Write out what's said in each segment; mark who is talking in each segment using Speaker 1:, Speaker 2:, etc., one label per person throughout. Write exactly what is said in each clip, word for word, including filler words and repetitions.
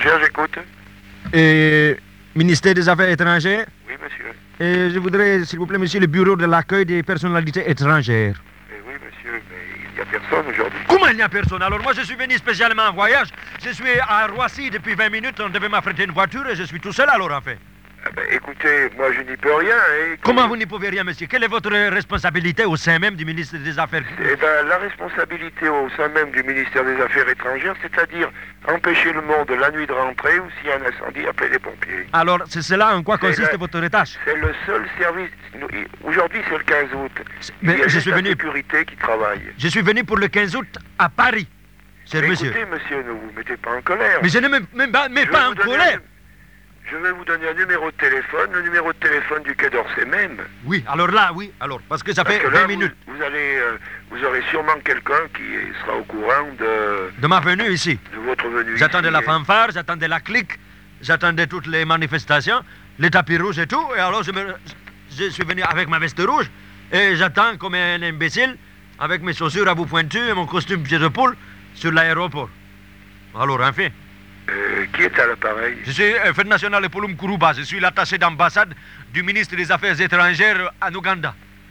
Speaker 1: étrangères, j'écoute.
Speaker 2: Et ministère des Affaires étrangères.
Speaker 1: Oui, monsieur.
Speaker 2: Et je voudrais, s'il vous plaît, monsieur, le bureau de l'accueil des personnalités étrangères.
Speaker 1: Eh oui, monsieur, mais il n'y a personne aujourd'hui.
Speaker 2: Comment il n'y a personne? Alors moi, je suis venu spécialement en voyage. Je suis à Roissy depuis vingt minutes. On devait m'affréter une voiture et je suis tout seul alors, en fait.
Speaker 1: Ah ben, écoutez, moi je n'y peux rien. Hein,
Speaker 2: Comment vous n'y pouvez rien, monsieur? Quelle est votre responsabilité au sein même du ministère des Affaires?
Speaker 1: Eh ben, la responsabilité au sein même du ministère des Affaires étrangères, c'est-à-dire empêcher le monde la nuit de rentrer ou s'il y a un incendie, appeler les pompiers.
Speaker 2: Alors, c'est cela en quoi consiste
Speaker 1: la...
Speaker 2: votre tâche?
Speaker 1: C'est le seul service. Aujourd'hui, c'est le quinze août.
Speaker 2: Mais
Speaker 1: il y a
Speaker 2: je
Speaker 1: juste
Speaker 2: suis
Speaker 1: la
Speaker 2: venu...
Speaker 1: sécurité qui travaille.
Speaker 2: Je suis venu pour le quinze août à Paris, cher
Speaker 1: Mais
Speaker 2: monsieur.
Speaker 1: Écoutez, monsieur, ne vous mettez pas en colère.
Speaker 2: Mais je ne me mets pas, mais pas en colère.
Speaker 1: Je vais vous donner un numéro de téléphone, le numéro de téléphone du Quai d'Orsay même.
Speaker 2: Oui, alors là, oui, alors, parce que ça
Speaker 1: parce
Speaker 2: fait
Speaker 1: que là,
Speaker 2: vingt
Speaker 1: vous,
Speaker 2: minutes.
Speaker 1: Vous, allez, euh, vous aurez sûrement quelqu'un qui sera au courant de...
Speaker 2: De ma venue ici.
Speaker 1: De votre venue
Speaker 2: J'attendais
Speaker 1: ici,
Speaker 2: la
Speaker 1: et...
Speaker 2: fanfare, j'attendais la clique, j'attendais toutes les manifestations, les tapis rouges et tout, et alors je, me, je suis venu avec ma veste rouge, et j'attends comme un imbécile, avec mes chaussures à bout pointu et mon costume pied de poule, sur l'aéroport. Alors, enfin...
Speaker 1: Euh, qui est à l'appareil?
Speaker 2: Je suis euh, Fed National de Poulum Kuruba. Je suis l'attaché d'ambassade du ministre des Affaires étrangères en Ouganda.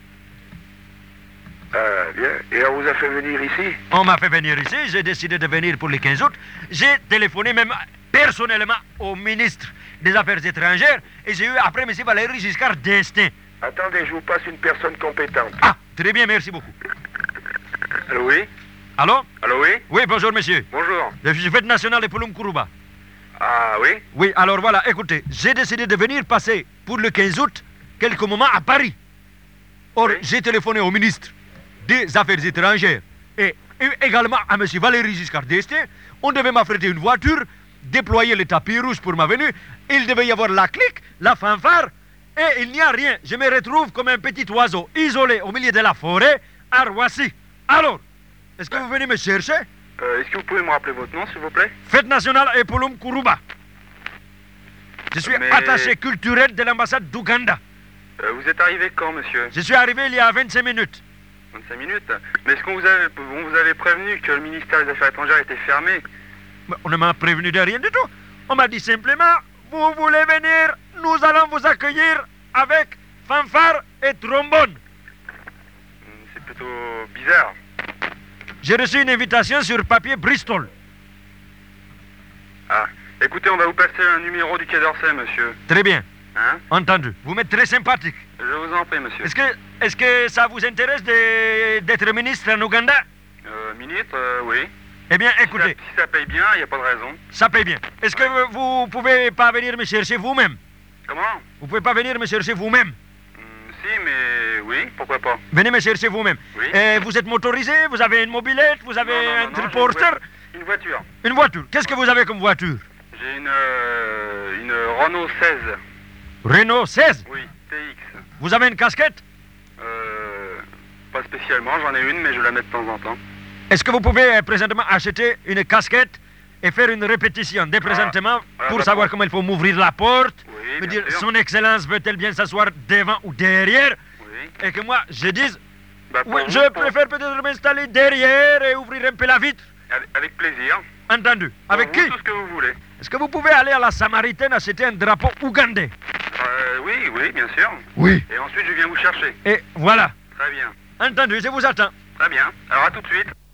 Speaker 1: Ah, bien. Et on vous a fait venir ici?
Speaker 2: On m'a fait venir ici. J'ai décidé de venir pour le quinze août. J'ai téléphoné même personnellement au ministre des Affaires étrangères et j'ai eu après M. Valéry Giscard d'Estaing.
Speaker 1: Attendez, je vous passe une personne compétente.
Speaker 2: Ah, très bien, merci beaucoup.
Speaker 1: Allô, oui?
Speaker 2: Allô?
Speaker 1: Allô, oui?
Speaker 2: Oui, bonjour, monsieur.
Speaker 1: Bonjour.
Speaker 2: Je suis Fed National de Poulum Kuruba.
Speaker 1: Ah, oui?
Speaker 2: Oui, alors voilà, écoutez, j'ai décidé de venir passer pour le quinze août quelques moments à Paris. Or,
Speaker 1: Oui.
Speaker 2: j'ai téléphoné au ministre des Affaires étrangères et, et également à M. Valéry Giscard d'Estaing. On devait m'affréter une voiture, déployer les tapis rouges pour ma venue. Il devait y avoir la clique, la fanfare, et il n'y a rien. Je me retrouve comme un petit oiseau isolé au milieu de la forêt à Roissy. Alors, est-ce que vous venez me chercher?
Speaker 1: Euh, Est-ce que vous pouvez me rappeler votre nom, s'il vous plaît?
Speaker 2: Fête nationale et Poulum Kuruba. Je suis
Speaker 1: Mais...
Speaker 2: attaché culturel de l'ambassade d'Ouganda.
Speaker 1: Euh, vous êtes arrivé quand, monsieur?
Speaker 2: Je suis arrivé il y a vingt-cinq minutes.
Speaker 1: vingt-cinq minutes? Mais est-ce qu'on vous avait, on vous avait prévenu que le ministère des Affaires étrangères était fermé?
Speaker 2: Mais on ne m'a prévenu de rien du tout. On m'a dit simplement, vous voulez venir, nous allons vous accueillir avec fanfare et trombone.
Speaker 1: C'est plutôt bizarre.
Speaker 2: J'ai reçu une invitation sur papier Bristol.
Speaker 1: Ah, écoutez, on va vous passer un numéro du Quai d'Orsay, monsieur.
Speaker 2: Très bien,
Speaker 1: Hein?
Speaker 2: entendu. Vous m'êtes très sympathique.
Speaker 1: Je vous en prie, monsieur.
Speaker 2: Est-ce que, est-ce que ça vous intéresse de- d'être ministre en Ouganda?
Speaker 1: Euh, ministre, euh, oui.
Speaker 2: Eh bien,
Speaker 1: Si ça,
Speaker 2: écoutez,
Speaker 1: si ça paye bien, il n'y a pas de raison.
Speaker 2: ça paye bien. Est-ce que vous pouvez pas venir me chercher vous-même?
Speaker 1: Comment?
Speaker 2: Vous pouvez pas venir me chercher vous-même?
Speaker 1: Hmm, Si, mais oui, pourquoi pas?
Speaker 2: Venez me chercher vous-même.
Speaker 1: Oui.
Speaker 2: Euh, vous êtes motorisé, vous avez une mobilette, vous avez
Speaker 1: Non, non,
Speaker 2: un
Speaker 1: non, non, j'ai une
Speaker 2: triporter,
Speaker 1: voiture. Une voiture.
Speaker 2: une voiture. Qu'est-ce que vous avez comme voiture?
Speaker 1: J'ai une, euh, une Renault seize.
Speaker 2: Renault seize.
Speaker 1: Oui, T X.
Speaker 2: Vous avez une casquette?
Speaker 1: Euh, pas spécialement, j'en ai une, mais je la mets de temps en temps.
Speaker 2: Est-ce que vous pouvez euh, présentement acheter une casquette et faire une répétition dès présentement
Speaker 1: ah,
Speaker 2: pour
Speaker 1: d'accord.
Speaker 2: savoir comment il faut m'ouvrir la porte,
Speaker 1: Oui,
Speaker 2: me
Speaker 1: bien
Speaker 2: dire
Speaker 1: sûr.
Speaker 2: son excellence veut-elle bien s'asseoir devant ou derrière,
Speaker 1: Oui.
Speaker 2: et que moi je dise
Speaker 1: Bah, pour
Speaker 2: oui,
Speaker 1: vous,
Speaker 2: je
Speaker 1: pour-
Speaker 2: préfère peut-être m'installer derrière et ouvrir un peu la vitre.
Speaker 1: Avec, avec plaisir.
Speaker 2: Entendu. Avec
Speaker 1: Pour vous,
Speaker 2: qui?
Speaker 1: Tout ce que vous voulez.
Speaker 2: Est-ce que vous pouvez aller à la Samaritaine acheter un drapeau ougandais?
Speaker 1: Euh, oui, oui, bien sûr.
Speaker 2: Oui.
Speaker 1: Et ensuite, je viens vous chercher.
Speaker 2: Et voilà.
Speaker 1: Très bien.
Speaker 2: Entendu, je vous attends.
Speaker 1: Très bien. Alors, à tout de suite.